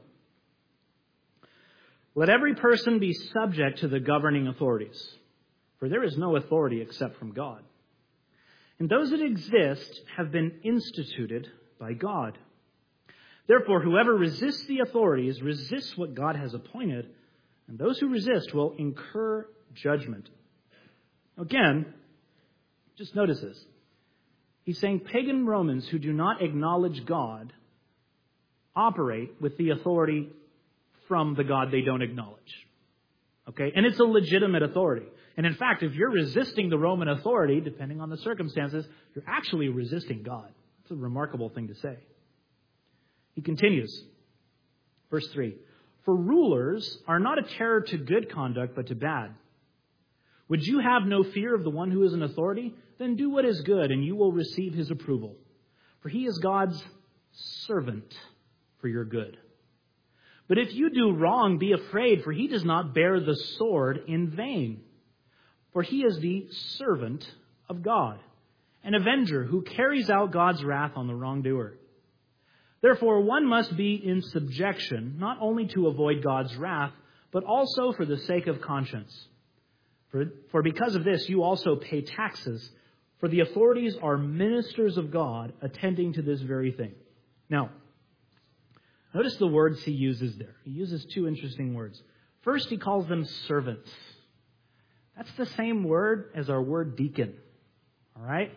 "Let every person be subject to the governing authorities, for there is no authority except from God. And those that exist have been instituted by God. Therefore, whoever resists the authorities resists what God has appointed, and those who resist will incur judgment." Again, just notice this. He's saying pagan Romans who do not acknowledge God operate with the authority from the God they don't acknowledge. Okay? And it's a legitimate authority. And in fact, if you're resisting the Roman authority, depending on the circumstances, you're actually resisting God. It's a remarkable thing to say. He continues, verse 3, "For rulers are not a terror to good conduct, but to bad. Would you have no fear of the one who is in authority? Then do what is good, and you will receive his approval. For he is God's servant for your good. But if you do wrong, be afraid, for he does not bear the sword in vain. For he is the servant of God, an avenger who carries out God's wrath on the wrongdoer. Therefore, one must be in subjection, not only to avoid God's wrath, but also for the sake of conscience. For because of this, you also pay taxes, for the authorities are ministers of God, attending to this very thing." Now, notice the words he uses there. He uses two interesting words. First, he calls them servants. That's the same word as our word deacon. All right?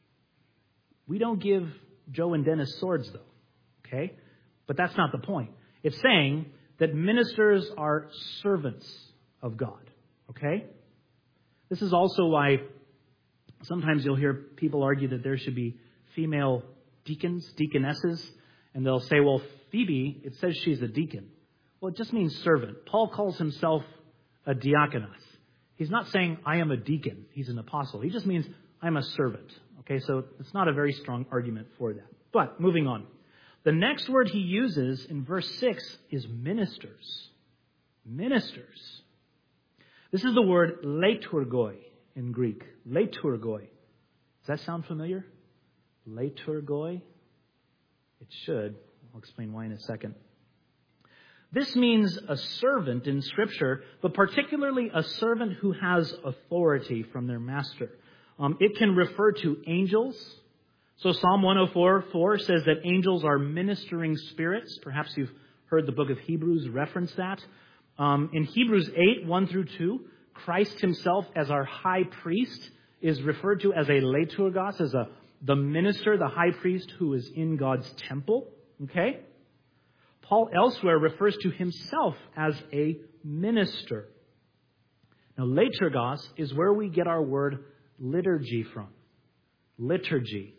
We don't give Joe and Dennis swords, though. Okay? But that's not the point. It's saying that ministers are servants of God. Okay? This is also why sometimes you'll hear people argue that there should be female deacons, deaconesses, and they'll say, well, Phoebe, it says she's a deacon. Well, it just means servant. Paul calls himself a diakonos. He's not saying, I am a deacon. He's an apostle. He just means, I'm a servant. Okay, so it's not a very strong argument for that. But, moving on. The next word he uses in verse 6 is ministers. Ministers. This is the word leiturgoi in Greek. Leiturgoi. Does that sound familiar? Leiturgoi? It should. I'll explain why in a second. This means a servant in Scripture, but particularly a servant who has authority from their master. It can refer to angels. So Psalm 104:4 says that angels are ministering spirits. Perhaps you've heard the book of Hebrews reference that. In Hebrews 8:1-2, Christ himself as our high priest is referred to as a leiturgos, as the minister, the high priest who is in God's temple. Okay? Paul elsewhere refers to himself as a minister. Now, leiturgos is where we get our word liturgy from. Liturgy.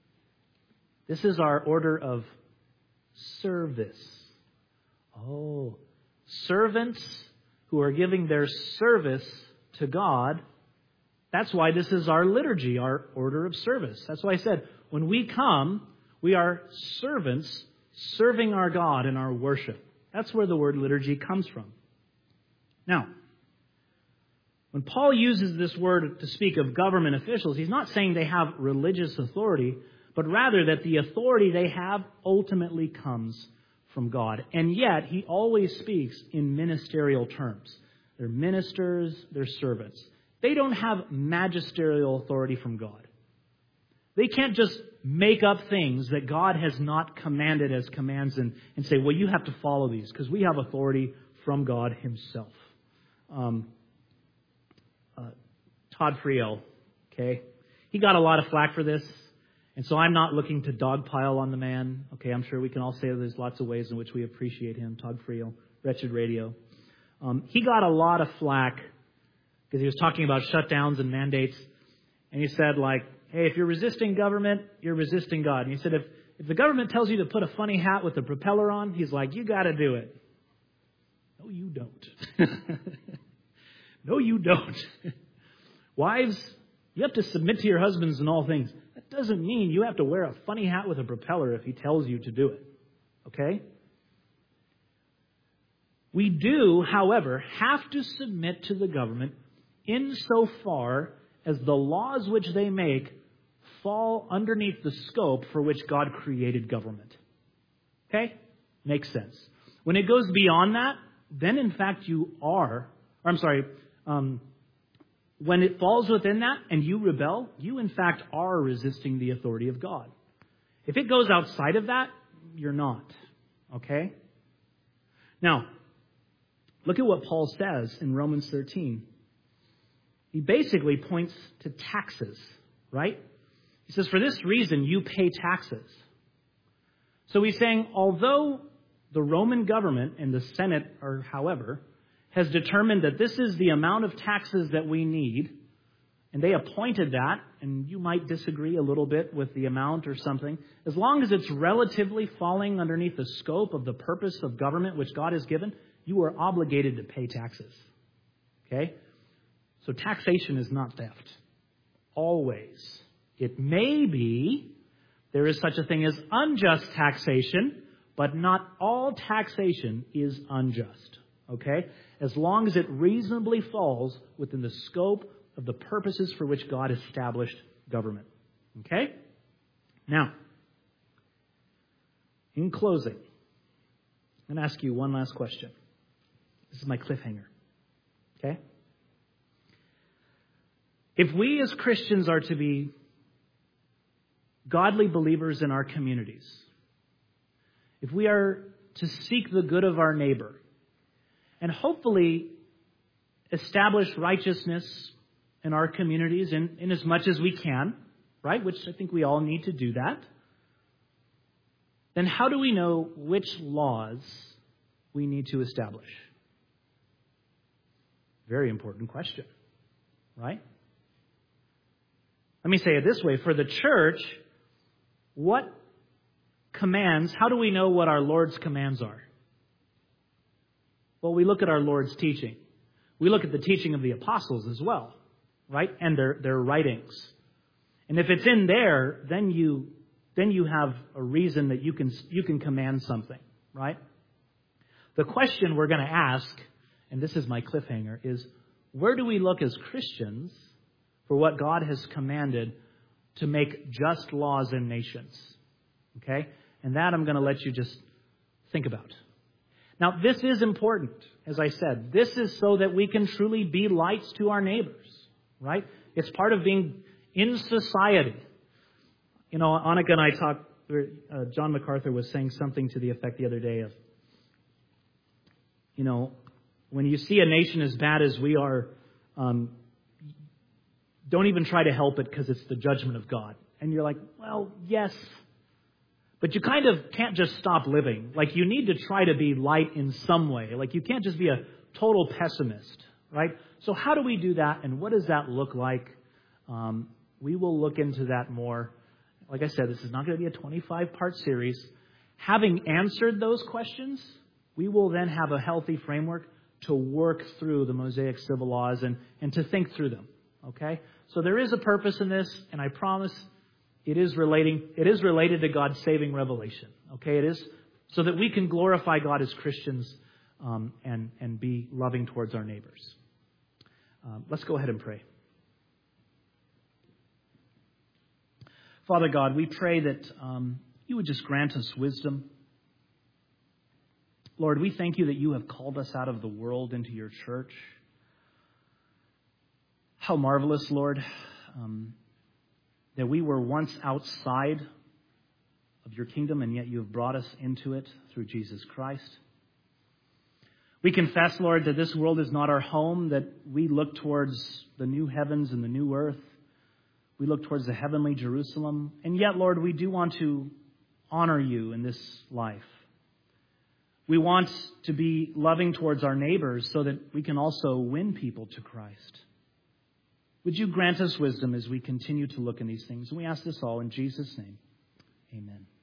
This is our order of service. Oh, servants who are giving their service to God. That's why this is our liturgy, our order of service. That's why I said, when we come, we are servants serving our God in our worship. That's where the word liturgy comes from. Now, when Paul uses this word to speak of government officials, he's not saying they have religious authority, but rather that the authority they have ultimately comes from God. And yet, he always speaks in ministerial terms. They're ministers, they're servants. They don't have magisterial authority from God. They can't just make up things that God has not commanded as commands and say, well, you have to follow these because we have authority from God himself. Todd Friel, okay? He got a lot of flack for this, and so I'm not looking to dogpile on the man. Okay, I'm sure we can all say there's lots of ways in which we appreciate him. Todd Friel, Wretched Radio. He got a lot of flack because he was talking about shutdowns and mandates, and he said, like, hey, if you're resisting government, you're resisting God. And he said, if the government tells you to put a funny hat with a propeller on, he's like, you got to do it. No, you don't. No, you don't. Wives, you have to submit to your husbands in all things. That doesn't mean you have to wear a funny hat with a propeller if he tells you to do it. Okay? We do, however, have to submit to the government insofar as the laws which they make fall underneath the scope for which God created government. Okay? Makes sense. When it goes beyond that, then in fact when it falls within that and you rebel, you in fact are resisting the authority of God. If it goes outside of that, you're not. Okay? Now, look at what Paul says in Romans 13. He basically points to taxes, right? He says, for this reason, you pay taxes. So he's saying, although the Roman government and the Senate, or however, has determined that this is the amount of taxes that we need, and they appointed that, and you might disagree a little bit with the amount or something, as long as it's relatively falling underneath the scope of the purpose of government which God has given, you are obligated to pay taxes. Okay? So taxation is not theft. Always. It may be there is such a thing as unjust taxation, but not all taxation is unjust. Okay? As long as it reasonably falls within the scope of the purposes for which God established government. Okay? Now, in closing, I'm going to ask you one last question. This is my cliffhanger. Okay? If we as Christians are to be godly believers in our communities, if we are to seek the good of our neighbor, and hopefully establish righteousness in our communities in as much as we can, right? Which I think we all need to do that. Then how do we know which laws we need to establish? Very important question, right? Let me say it this way. For the church, how do we know what our Lord's commands are? Well, we look at our Lord's teaching. We look at the teaching of the apostles as well, right? And their writings. And if it's in there, then you have a reason that you can command something, right? The question we're going to ask, and this is my cliffhanger, is where do we look as Christians for what God has commanded to make just laws in nations? Okay? And that I'm going to let you just think about. Now, this is important, as I said. This is so that we can truly be lights to our neighbors, right? It's part of being in society. You know, Annika and I talked, John MacArthur was saying something to the effect the other day of, you know, when you see a nation as bad as we are, don't even try to help it because it's the judgment of God. And you're like, well, yes, but you kind of can't just stop living. Like, you need to try to be light in some way. Like, you can't just be a total pessimist, right? So how do we do that, and what does that look like? We will look into that more. Like I said, this is not going to be a 25-part series. Having answered those questions, we will then have a healthy framework to work through the Mosaic civil laws and to think through them. Okay? So there is a purpose in this, and I promise it is related to God's saving revelation. Okay? It is so that we can glorify God as Christians and be loving towards our neighbors. Let's go ahead and pray. Father God, we pray that you would just grant us wisdom. Lord, we thank you that you have called us out of the world into your church. How marvelous, Lord, that we were once outside of your kingdom, and yet you have brought us into it through Jesus Christ. We confess, Lord, that this world is not our home, that we look towards the new heavens and the new earth. We look towards the heavenly Jerusalem. And yet, Lord, we do want to honor you in this life. We want to be loving towards our neighbors so that we can also win people to Christ. Would you grant us wisdom as we continue to look in these things? And we ask this all in Jesus' name. Amen.